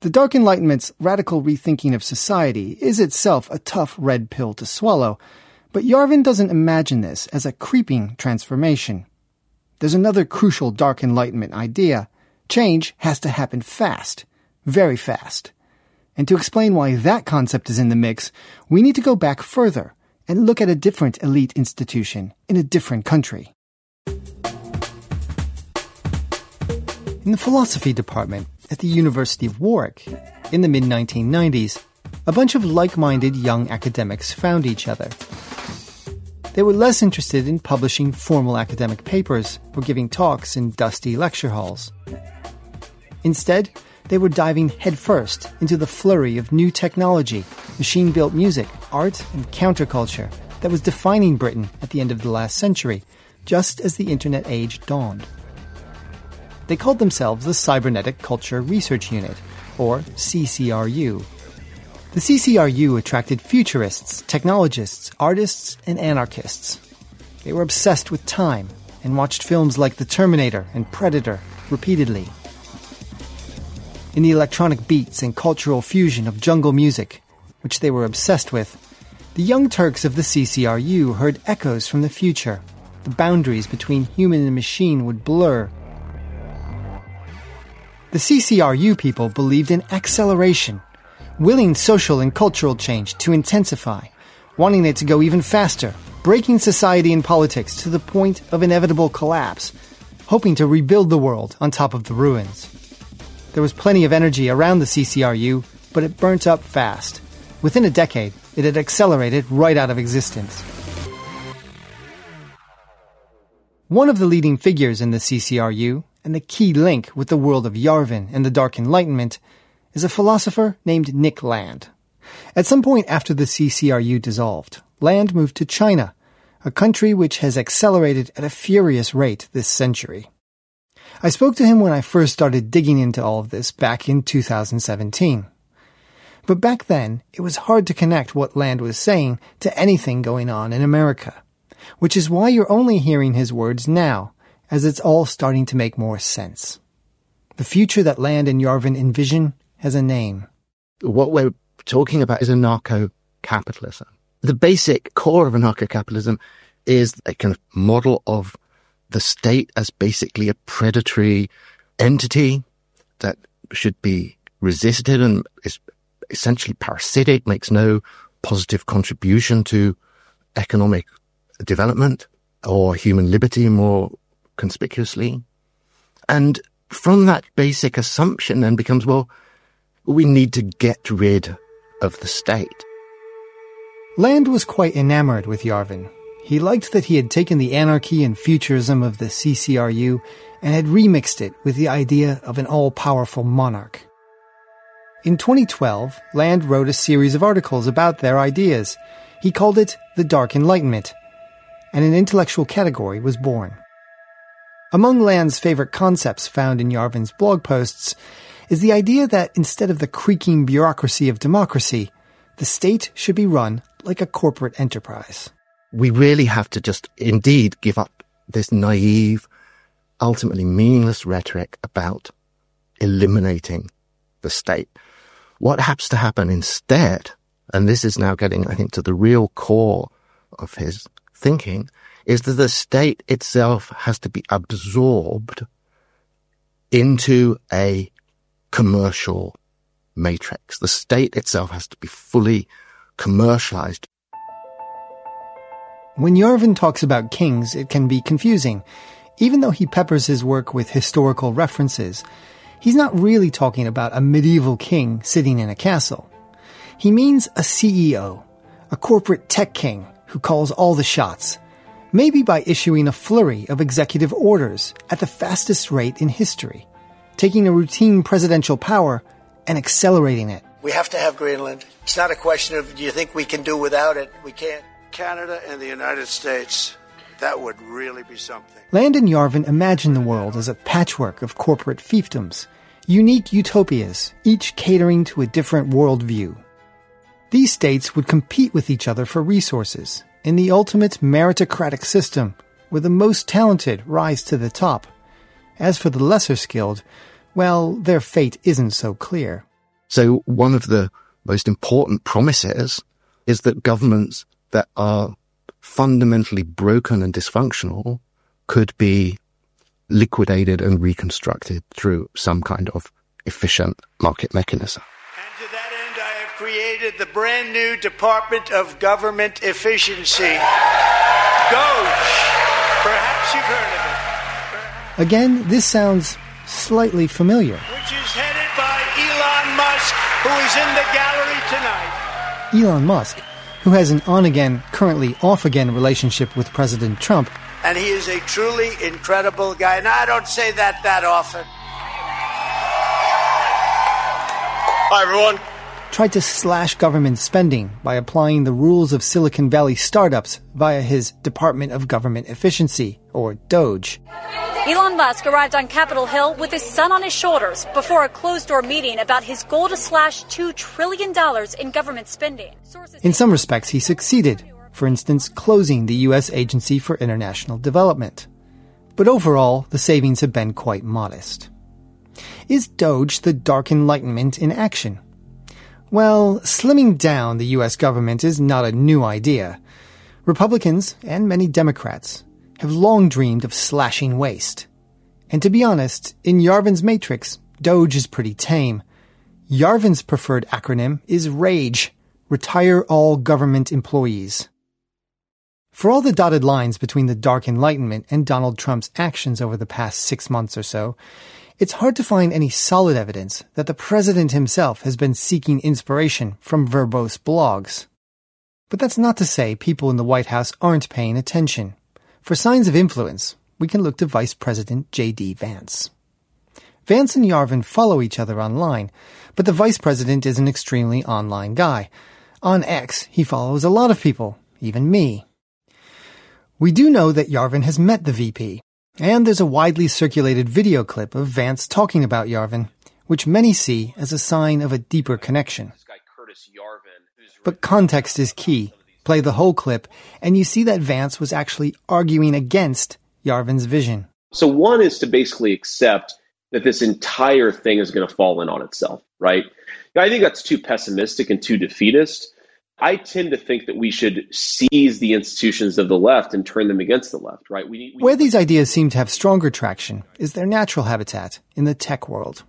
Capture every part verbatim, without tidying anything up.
The Dark Enlightenment's radical rethinking of society is itself a tough red pill to swallow, but Yarvin doesn't imagine this as a creeping transformation. There's another crucial Dark Enlightenment idea. Change has to happen fast, very fast. And to explain why that concept is in the mix, we need to go back further and look at a different elite institution in a different country. In the philosophy department at the University of Warwick, in the mid nineteen nineties, a bunch of like-minded young academics found each other. They were less interested in publishing formal academic papers or giving talks in dusty lecture halls. Instead, they were diving headfirst into the flurry of new technology, machine-built music, art, and counterculture that was defining Britain at the end of the last century, just as the internet age dawned. They called themselves the Cybernetic Culture Research Unit, or C C R U. The C C R U attracted futurists, technologists, artists, and anarchists. They were obsessed with time and watched films like The Terminator and Predator repeatedly. In the electronic beats and cultural fusion of jungle music, which they were obsessed with, the young Turks of the C C R U heard echoes from the future. The boundaries between human and machine would blur. The C C R U people believed in acceleration, willing social and cultural change to intensify, wanting it to go even faster, breaking society and politics to the point of inevitable collapse, hoping to rebuild the world on top of the ruins. There was plenty of energy around the C C R U, but it burnt up fast. Within a decade, it had accelerated right out of existence. One of the leading figures in the C C R U, and the key link with the world of Yarvin and the Dark Enlightenment, is a philosopher named Nick Land. At some point after the C C R U dissolved, Land moved to China, a country which has accelerated at a furious rate this century. I spoke to him when I first started digging into all of this back in two thousand seventeen. But back then, it was hard to connect what Land was saying to anything going on in America, which is why you're only hearing his words now, as it's all starting to make more sense. The future that Land and Yarvin envision has a name. What we're talking about is anarcho-capitalism. The basic core of anarcho-capitalism is a kind of model of the state as basically a predatory entity that should be resisted and is essentially parasitic, makes no positive contribution to economic development or human liberty more conspicuously. And from that basic assumption then becomes, well, we need to get rid of the state. Land was quite enamored with Yarvin. He liked that he had taken the anarchy and futurism of the C C R U and had remixed it with the idea of an all-powerful monarch. In twenty twelve, Land wrote a series of articles about their ideas. He called it the Dark Enlightenment, and an intellectual category was born. Among Land's favorite concepts found in Yarvin's blog posts is the idea that instead of the creaking bureaucracy of democracy, the state should be run like a corporate enterprise. We really have to just indeed give up this naive, ultimately meaningless rhetoric about eliminating the state. What has to happen instead, and this is now getting, I think, to the real core of his thinking, is that the state itself has to be absorbed into a commercial matrix. The state itself has to be fully commercialized. When Yarvin talks about kings, it can be confusing. Even though he peppers his work with historical references, he's not really talking about a medieval king sitting in a castle. He means a C E O, a corporate tech king who calls all the shots, maybe by issuing a flurry of executive orders at the fastest rate in history, taking a routine presidential power and accelerating it. We have to have Greenland. It's not a question of, do you think we can do without it? We can't. Canada and the United States, that would really be something. Land and Yarvin imagine the world as a patchwork of corporate fiefdoms, unique utopias, each catering to a different worldview. These states would compete with each other for resources in the ultimate meritocratic system, where the most talented rise to the top. As for the lesser skilled, well, their fate isn't so clear. So one of the most important promises is that governments that are fundamentally broken and dysfunctional could be liquidated and reconstructed through some kind of efficient market mechanism. And to that end, I have created the brand new Department of Government Efficiency, DOGE. Perhaps you've heard of it. Again, this sounds slightly familiar. Which is headed by Elon Musk, who is in the gallery tonight. Elon Musk, who has an on-again, currently off-again relationship with President Trump. And he is a truly incredible guy. And I don't say that that often. Hi, everyone. Tried to slash government spending by applying the rules of Silicon Valley startups via his Department of Government Efficiency, or DOGE. Elon Musk arrived on Capitol Hill with his son on his shoulders before a closed-door meeting about his goal to slash two trillion dollars in government spending. In some respects, he succeeded. For instance, closing the U S Agency for International Development. But overall, the savings have been quite modest. Is DOGE the Dark Enlightenment in action? Well, slimming down the U S government is not a new idea. Republicans, and many Democrats, have long dreamed of slashing waste. And to be honest, in Yarvin's matrix, DOGE is pretty tame. Yarvin's preferred acronym is RAGE, Retire All Government Employees. For all the dotted lines between the Dark Enlightenment and Donald Trump's actions over the past six months or so, it's hard to find any solid evidence that the president himself has been seeking inspiration from verbose blogs. But that's not to say people in the White House aren't paying attention. For signs of influence, we can look to Vice President J D Vance. Vance and Yarvin follow each other online, but the Vice President is an extremely online guy. On X, he follows a lot of people, even me. We do know that Yarvin has met the V P, and there's a widely circulated video clip of Vance talking about Yarvin, which many see as a sign of a deeper connection. But context is key. Play the whole clip, and you see that Vance was actually arguing against Yarvin's vision. So one is to basically accept that this entire thing is going to fall in on itself, right? I think that's too pessimistic and too defeatist. I tend to think that we should seize the institutions of the left and turn them against the left, right? We need, we Where these ideas seem to have stronger traction is their natural habitat in the tech world.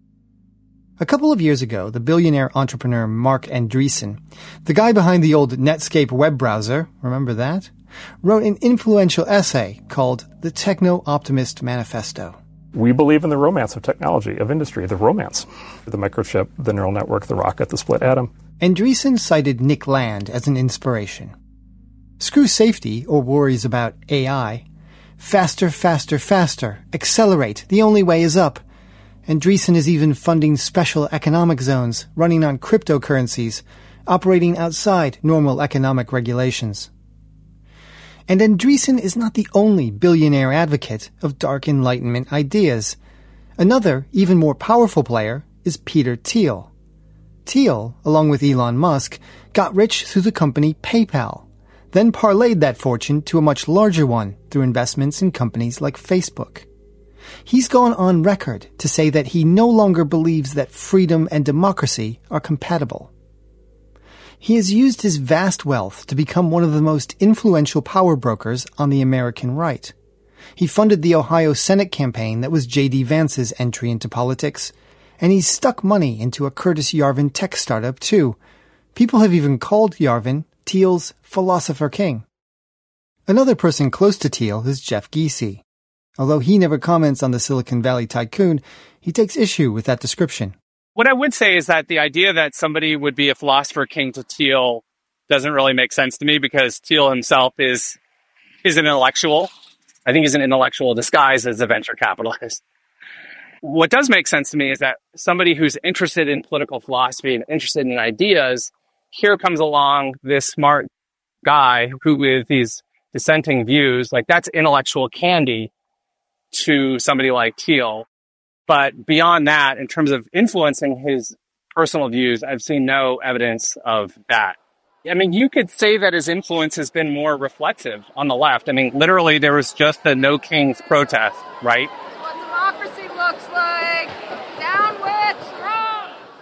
A couple of years ago, the billionaire entrepreneur Marc Andreessen, the guy behind the old Netscape web browser, remember that, wrote an influential essay called The Techno-Optimist Manifesto. We believe in the romance of technology, of industry, the romance. The microchip, the neural network, the rocket, the split atom. Andreessen cited Nick Land as an inspiration. Screw safety or worries about A I. Faster, faster, faster. Accelerate. The only way is up. Andreessen is even funding special economic zones running on cryptocurrencies, operating outside normal economic regulations. And Andreessen is not the only billionaire advocate of dark enlightenment ideas. Another, even more powerful player is Peter Thiel. Thiel, along with Elon Musk, got rich through the company PayPal, then parlayed that fortune to a much larger one through investments in companies like Facebook. He's gone on record to say that he no longer believes that freedom and democracy are compatible. He has used his vast wealth to become one of the most influential power brokers on the American right. He funded the Ohio Senate campaign that was J D Vance's entry into politics, and he's stuck money into a Curtis Yarvin tech startup too. People have even called Yarvin Thiel's philosopher king. Another person close to Thiel is Jeff Giese. Although he never comments on the Silicon Valley tycoon, he takes issue with that description. What I would say is that the idea that somebody would be a philosopher king to Thiel doesn't really make sense to me, because Thiel himself is is an intellectual. I think he's an intellectual disguised as a venture capitalist. What does make sense to me is that somebody who's interested in political philosophy and interested in ideas, here comes along this smart guy who with these dissenting views, like that's intellectual candy to somebody like Thiel. But beyond that, in terms of influencing his personal views, I've seen no evidence of that. I mean, you could say that his influence has been more reflexive on the left. I mean, literally, there was just the No Kings protest, right? What democracy looks like. Down with Trump!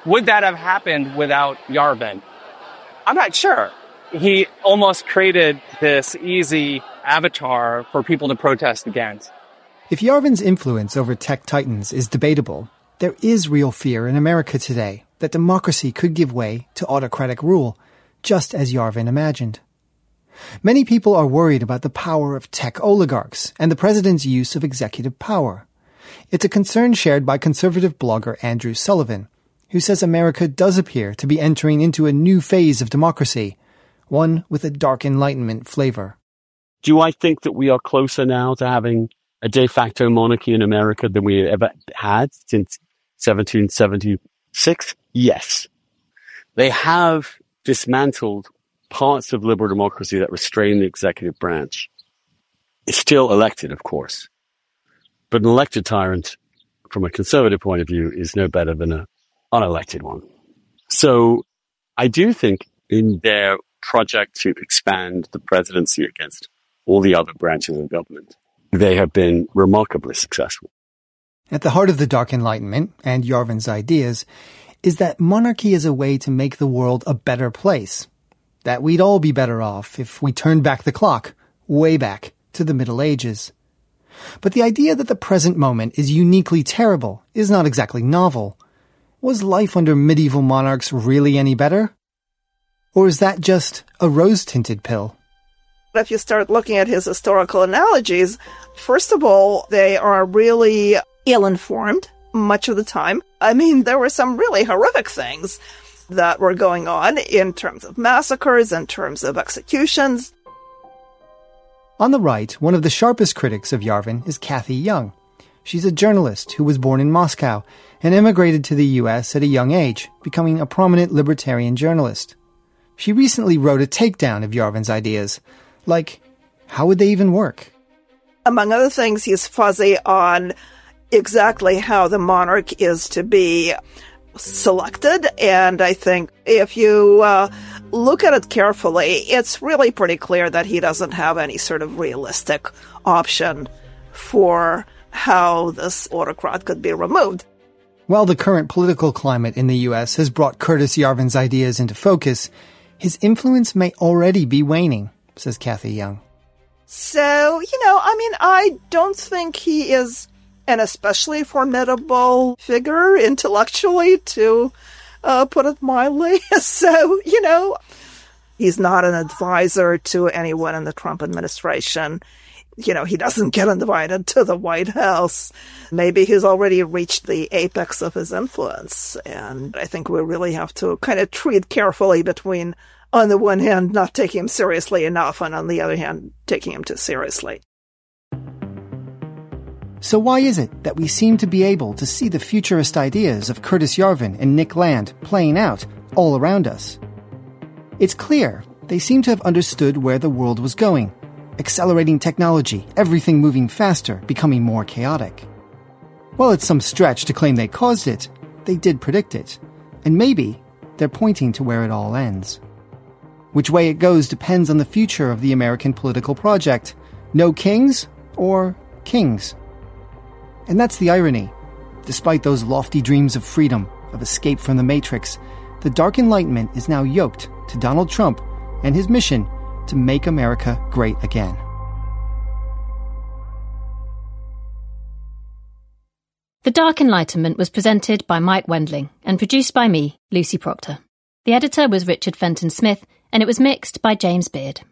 Would that have happened without Yarvin? I'm not sure. He almost created this easy avatar for people to protest against. If Yarvin's influence over tech titans is debatable, there is real fear in America today that democracy could give way to autocratic rule, just as Yarvin imagined. Many people are worried about the power of tech oligarchs and the president's use of executive power. It's a concern shared by conservative blogger Andrew Sullivan, who says America does appear to be entering into a new phase of democracy, one with a dark Enlightenment flavor. Do I think that we are closer now to having a de facto monarchy in America than we ever had since seventeen seventy-six? Yes. They have dismantled parts of liberal democracy that restrain the executive branch. It's still elected, of course. But an elected tyrant, from a conservative point of view, is no better than an unelected one. So I do think in their project to expand the presidency against all the other branches of government, they have been remarkably successful. At the heart of the Dark Enlightenment and Yarvin's ideas is that monarchy is a way to make the world a better place. That we'd all be better off if we turned back the clock, way back to the Middle Ages. But the idea that the present moment is uniquely terrible is not exactly novel. Was life under medieval monarchs really any better? Or is that just a rose-tinted pill? If you start looking at his historical analogies, first of all, they are really ill-informed much of the time. I mean, there were some really horrific things that were going on in terms of massacres, in terms of executions. On the right, one of the sharpest critics of Yarvin is Cathy Young. She's a journalist who was born in Moscow and immigrated to the U S at a young age, becoming a prominent libertarian journalist. She recently wrote a takedown of Yarvin's ideas, like, how would they even work? Among other things, he's fuzzy on exactly how the monarch is to be selected, and I think if you uh, look at it carefully, it's really pretty clear that he doesn't have any sort of realistic option for how this autocrat could be removed. While the current political climate in the U S has brought Curtis Yarvin's ideas into focus, his influence may already be waning, says Cathy Young. So, you know, I mean, I don't think he is an especially formidable figure intellectually, to uh, put it mildly. So, you know, he's not an advisor to anyone in the Trump administration. You know, he doesn't get invited to the White House. Maybe he's already reached the apex of his influence. And I think we really have to kind of treat carefully between, on the one hand, not taking him seriously enough, and on the other hand, taking him too seriously. So why is it that we seem to be able to see the futurist ideas of Curtis Yarvin and Nick Land playing out all around us? It's clear they seem to have understood where the world was going. Accelerating technology, everything moving faster, becoming more chaotic. While it's some stretch to claim they caused it, they did predict it. And maybe they're pointing to where it all ends. Which way it goes depends on the future of the American political project. No kings or kings. And that's the irony. Despite those lofty dreams of freedom, of escape from the Matrix, the Dark Enlightenment is now yoked to Donald Trump and his mission to make America great again. The Dark Enlightenment was presented by Mike Wendling and produced by me, Lucy Proctor. The editor was Richard Fenton Smith, and it was mixed by James Beard.